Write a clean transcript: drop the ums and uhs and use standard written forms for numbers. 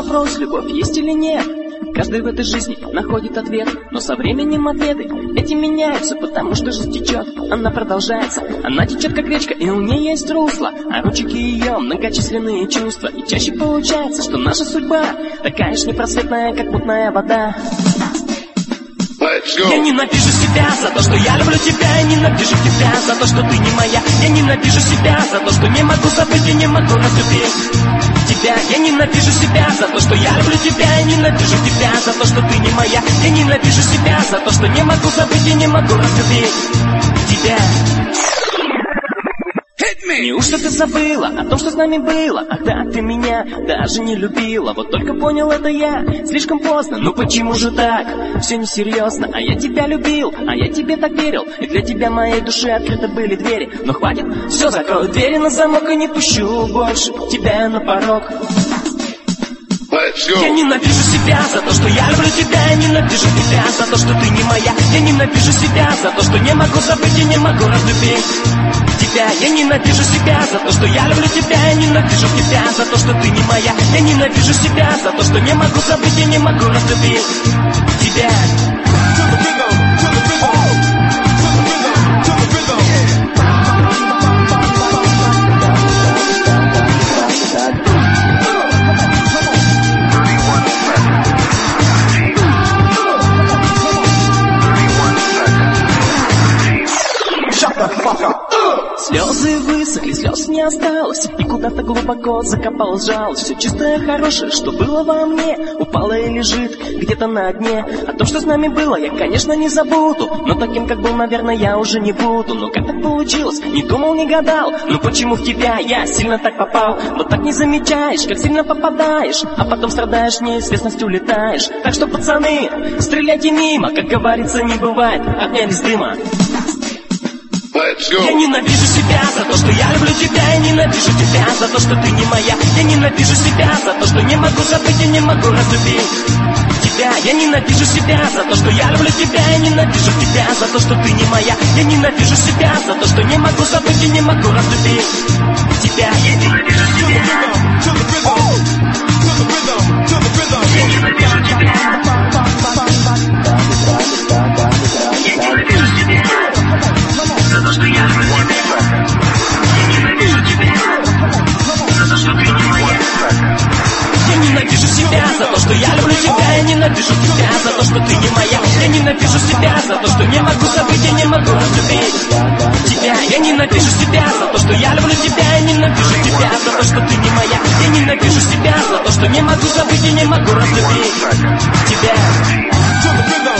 вопрос, любовь есть или нет. Каждый в этой жизни находит ответ, но со временем ответы эти меняются, потому что жизнь течет, она продолжается. Она течет как речка, и у нее есть русло, а ручейки ее многочисленные чувства. И чаще получается, что наша судьба такая ж непросветная, как мутная вода. Я ненавижу себя за то, что я люблю тебя. Я ненавижу тебя за то, что ты не моя. Я ненавижу себя за то, что не могу забыть и не могу разлюбить тебя. Я ненавижу себя за то, что я люблю тебя. Я ненавижу тебя за то, что ты не моя. Я ненавижу себя за то, что не могу забыть и не могу разлюбить тебя. Неужто ты забыла о том, что с нами было? Ах да, ты меня даже не любила. Вот только понял это я слишком поздно. Ну почему же так? Все несерьезно. А я тебя любил, а я тебе так верил. И для тебя моей души открыты были двери. Но хватит, все, закрою двери на замок и не пущу больше тебя на порог. Я ненавижу себя за то, что я люблю тебя. Я ненавижу тебя за то, что ты не моя. Я ненавижу себя за то, что не могу забыть и не могу разлюбить тебя. Я ненавижу себя за то, что я люблю тебя. Я ненавижу тебя за то, что ты не моя. Я ненавижу себя за то, что не могу забыть и не могу разлюбить тебя. Слезы высохли, слез не осталось, и куда-то глубоко закопалась жалость. Все чистое, хорошее, что было во мне, упало и лежит где-то на дне. О том, что с нами было, я, конечно, не забуду, но таким, как был, наверное, я уже не буду. Но как так получилось? Не думал, не гадал. Ну почему в тебя я сильно так попал? Вот так не замечаешь, как сильно попадаешь, а потом страдаешь, неизвестностью летаешь. Так что, пацаны, стреляйте мимо, как говорится, не бывает огня без дыма. Я ненавижу себя за то, что я люблю тебя. Я ненавижу тебя за то, что ты не моя. Я ненавижу себя за то, что не могу забыть и не могу разлюбить тебя. Я ненавижу себя за то, что я люблю тебя. Я ненавижу тебя за то, что ты не моя. Я ненавижу себя за то, что не могу забыть и не могу разлюбить тебя. Я ненавижу себя. За то, что я люблю тебя, я ненавижу тебя за то, что ты не моя. Я ненавижу себя за то, что не могу забыть и не могу разлюбить тебя. Я ненавижу себя за то, что я люблю тебя. Я ненавижу тебя за то, что ты не моя. Я ненавижу себя за то, что не могу забыть и не могу разлюбить тебя.